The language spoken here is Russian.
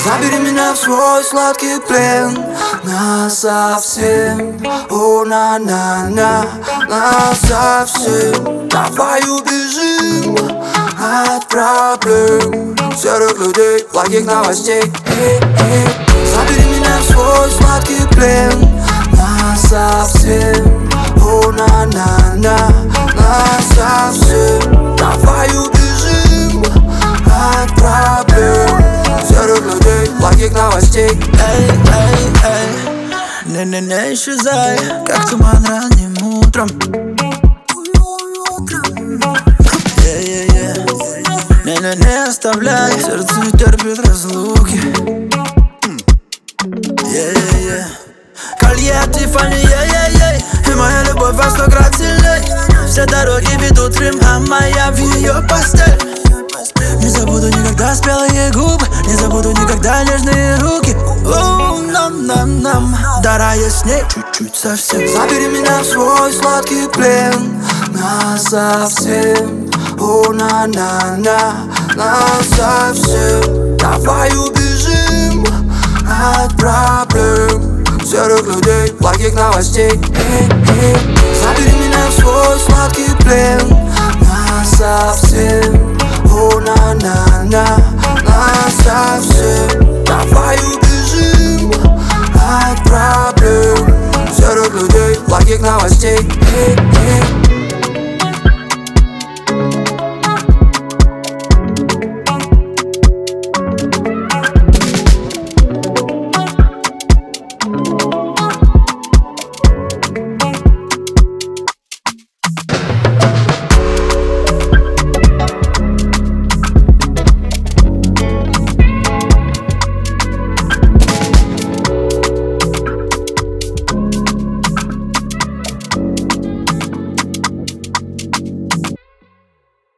Забери меня в свой сладкий плен насовсем. О, на-на-на, насовсем. Давай убежим от проблем серых людей, плохих новостей. Забери меня в свой сладкий плен насовсем. О, на-на-на, насовсем. Давай убежим от проблем серых людей, плохих новостей. Не исчезай, как туман ранним утром. Не оставляй, сердце не терпит разлуки. Колье от Тиффани, и моя любовь во 100 крат сильней. Все дороги ведут в Рим, а моя в ее постель. Не забуду никогда спелые губы, не забуду никогда нежные руки. Нам дара есть с ней чуть-чуть совсем. Забери меня в свой сладкий плен насовсем. О, на-на-на, насовсем. Давай убежим от проблем серых людей, плохих новостей. Забери меня в свой сладкий плен насовсем. О, на-на-на.